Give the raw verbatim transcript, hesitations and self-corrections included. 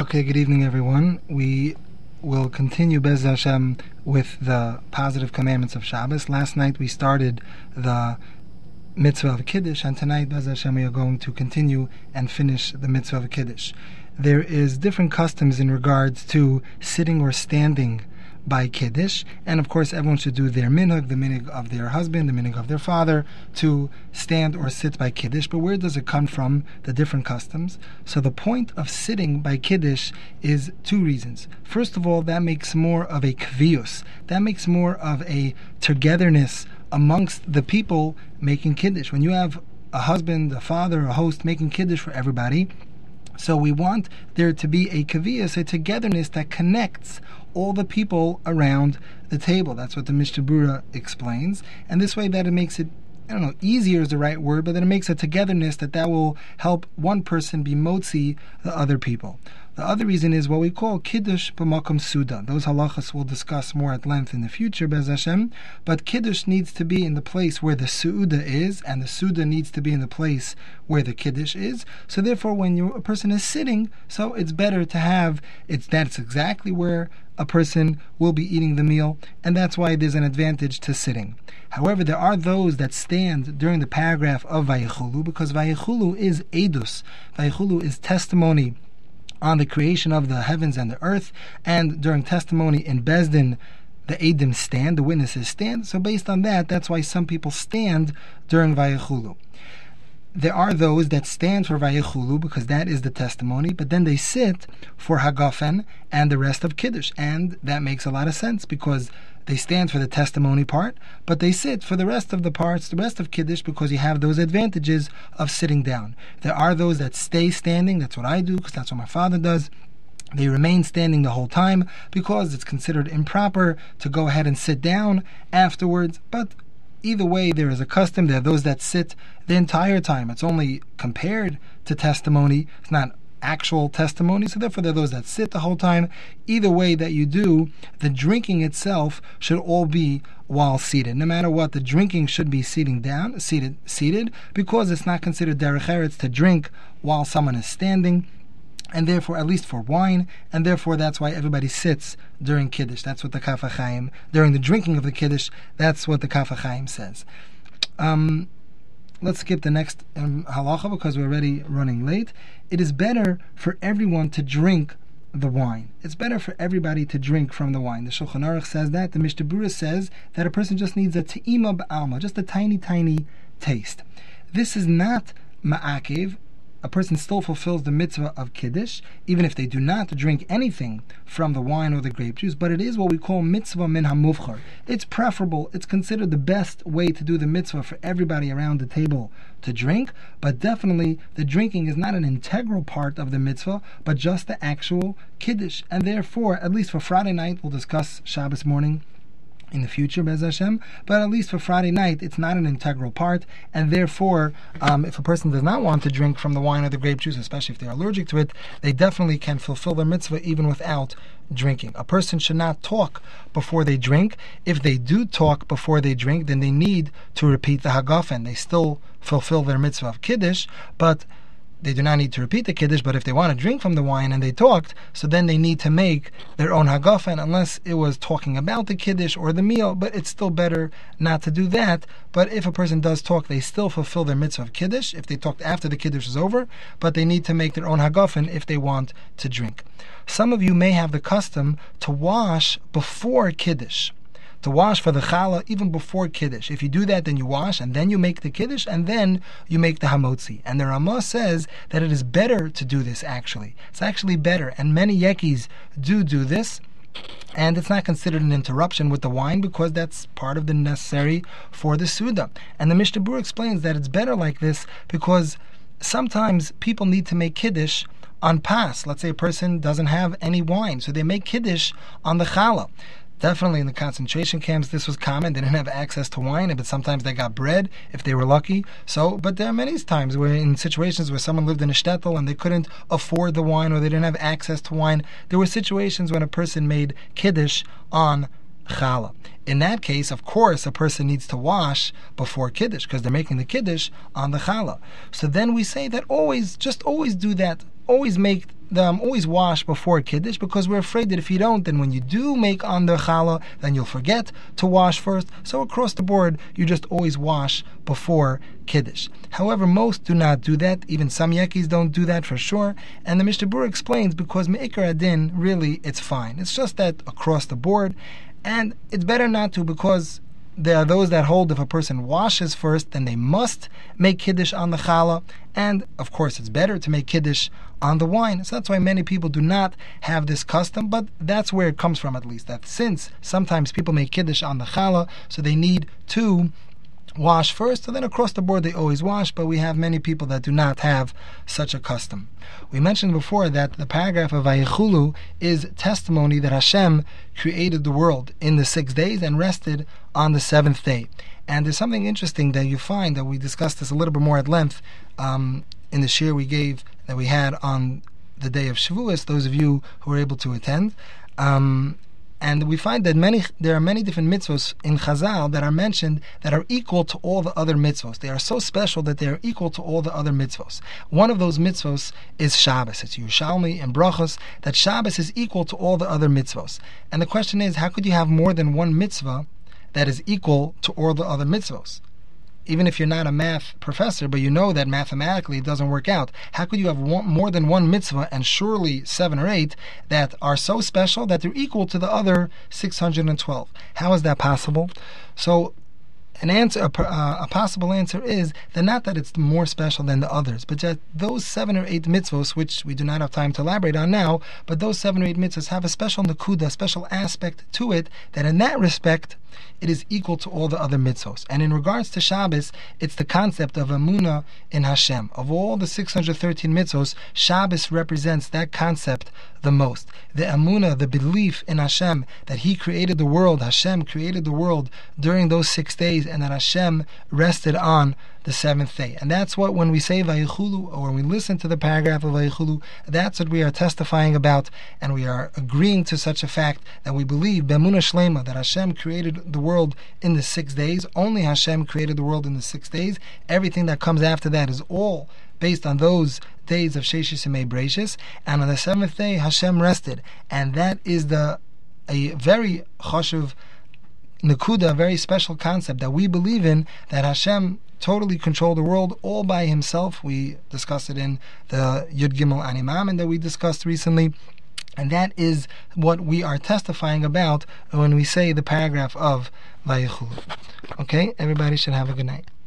Okay, good evening, everyone. We will continue Bez Hashem with the positive commandments of Shabbos. Last night we started the mitzvah of Kiddush, and tonight, Bez Hashem, we are going to continue and finish the mitzvah of Kiddush. There is different customs in regards to sitting or standing by Kiddush, and of course everyone should do their minhag, the minhag of their husband, the minhag of their father, to stand or sit by Kiddush. But where does it come from, the different customs? So the point of sitting by Kiddush is two reasons. First of all, that makes more of a kvius, that makes more of a togetherness amongst the people making Kiddush. When you have a husband, a father, a host making Kiddush for everybody, so we want there to be a kaviyas, a togetherness that connects all the people around the table. That's what the Mishnah Berurah explains. And this way that it makes it, I don't know, easier is the right word, but that it makes a togetherness that that will help one person be motzi the other people. The other reason is what we call Kiddush b'makom suda. Those halachas we'll discuss more at length in the future, Bez Hashem. But Kiddush needs to be in the place where the suuda is, and the suuda needs to be in the place where the Kiddush is. So therefore, when you, a person is sitting, so it's better to have, it's that's exactly where a person will be eating the meal, and that's why there's an advantage to sitting. However, there are those that stand during the paragraph of Vayichulu, because Vayichulu is edus. Vayichulu is testimony on the creation of the heavens and the earth, and during testimony in Bezdin, the Eidim stand, the witnesses stand. So based on that, that's why some people stand during Vayichulu. There are those that stand for Vayichulu because that is the testimony, but then they sit for Hagafen and the rest of Kiddush, and that makes a lot of sense because they stand for the testimony part, but they sit for the rest of the parts, the rest of Kiddush, because you have those advantages of sitting down. There are those that stay standing. That's what I do, because that's what my father does. They remain standing the whole time because it's considered improper to go ahead and sit down afterwards. But either way, there is a custom. There are those that sit the entire time. It's only compared to testimony. It's not actual testimony, so therefore there are those that sit the whole time. Either way that you do, the drinking itself should all be while seated. No matter what, the drinking should be sitting down, seated, seated, because it's not considered derech eretz to drink while someone is standing, and therefore, at least for wine, and therefore that's why everybody sits during Kiddush. That's what the Kaf HaChaim, during the drinking of the Kiddush, that's what the Kaf HaChaim says. Um... Let's skip the next um, halacha because we're already running late. It is better for everyone to drink the wine. It's better for everybody to drink from the wine. The Shulchan Aruch says that. The Mishnah Berurah says that a person just needs a te'ima b'alma, just a tiny, tiny taste. This is not ma'akev. A person still fulfills the mitzvah of Kiddush, even if they do not drink anything from the wine or the grape juice, but it is what we call mitzvah min hamuvchar. It's preferable, it's considered the best way to do the mitzvah for everybody around the table to drink, but definitely the drinking is not an integral part of the mitzvah, but just the actual Kiddush. And therefore, at least for Friday night, we'll discuss Shabbos morning in the future, Bez Hashem, but at least for Friday night, it's not an integral part, and therefore, um, if a person does not want to drink from the wine or the grape juice, especially if they're allergic to it, they definitely can fulfill their mitzvah even without drinking. A person should not talk before they drink. If they do talk before they drink, then they need to repeat the Hagafen. They still fulfill their mitzvah of Kiddush, but they do not need to repeat the Kiddush. But if they want to drink from the wine and they talked, so then they need to make their own Hagafen, unless it was talking about the Kiddush or the meal, but it's still better not to do that. But if a person does talk, they still fulfill their mitzvah of Kiddush, if they talked after the Kiddush is over, but they need to make their own Hagafen if they want to drink. Some of you may have the custom to wash before Kiddush, to wash for the challah even before Kiddush. If you do that, then you wash, and then you make the Kiddush, and then you make the Hamotzi. And the Ramah says that it is better to do this, actually. It's actually better, and many Yekis do do this, and it's not considered an interruption with the wine because that's part of the necessary for the Suda. And the Mishnah Berurah explains that it's better like this because sometimes people need to make Kiddush on Pas. Let's say a person doesn't have any wine, so they make Kiddush on the challah. Definitely in the concentration camps this was common. They didn't have access to wine, but sometimes they got bread if they were lucky. So, but there are many times where in situations where someone lived in a shtetl and they couldn't afford the wine or they didn't have access to wine, there were situations when a person made Kiddush on challah. In that case, of course, a person needs to wash before Kiddush because they're making the Kiddush on the challah. So then we say that always, just always do that. Always make um, always wash before Kiddush because we're afraid that if you don't, then when you do make on the challah, then you'll forget to wash first. So across the board, you just always wash before Kiddush. However, most do not do that. Even some Yekis don't do that for sure. And the Mishnah Berurah explains because Me'ikar Adin, really, it's fine. It's just that across the board. And it's better not to because there are those that hold if a person washes first, then they must make Kiddush on the challah. And, of course, it's better to make Kiddush on the wine. So that's why many people do not have this custom, but that's where it comes from at least. That since sometimes people make Kiddush on the challah, so they need to wash first, and then across the board they always wash, but we have many people that do not have such a custom. We mentioned before that the paragraph of Vayichulu is testimony that Hashem created the world in the six days and rested on the seventh day. And there's something interesting that you find, that we discussed this a little bit more at length um, in the shir we gave, that we had on the day of Shavuos, those of you who were able to attend. Um, And we find that many there are many different mitzvos in Chazal that are mentioned that are equal to all the other mitzvos. They are so special that they are equal to all the other mitzvos. One of those mitzvos is Shabbos. It's Yerushalmi and Brachos, that Shabbos is equal to all the other mitzvos. And the question is, how could you have more than one mitzvah that is equal to all the other mitzvos? Even if you're not a math professor, but you know that mathematically it doesn't work out. How could you have one, more than one mitzvah, and surely seven or eight, that are so special that they're equal to the other six hundred twelve? How is that possible? So, an answer, a, uh, a possible answer is that not that it's more special than the others, but that those seven or eight mitzvos, which we do not have time to elaborate on now, but those seven or eight mitzvos have a special nakuda, a special aspect to it, that in that respect, it is equal to all the other mitzvos. And in regards to Shabbos, it's the concept of Emunah in Hashem. Of all the six hundred thirteen mitzvos, Shabbos represents that concept the most. The Emunah, the belief in Hashem, that He created the world, Hashem created the world during those six days, and that Hashem rested on the seventh day. And that's what, when we say Vayichulu, or when we listen to the paragraph of Vayichulu, that's what we are testifying about, and we are agreeing to such a fact that we believe, B'emunah Shlema, that Hashem created the world in the six days. Only Hashem created the world in the six days. Everything that comes after that is all based on those days of Sheshis Yemei Breishis, and on the seventh day Hashem rested. And that is the a very chashuv nakuda, a very special concept that we believe in, that Hashem totally controlled the world all by Himself. We discussed it in the Yud Gimel Animam, and that we discussed recently. And that is what we are testifying about when we say the paragraph of Vayichulu. Okay, everybody should have a good night.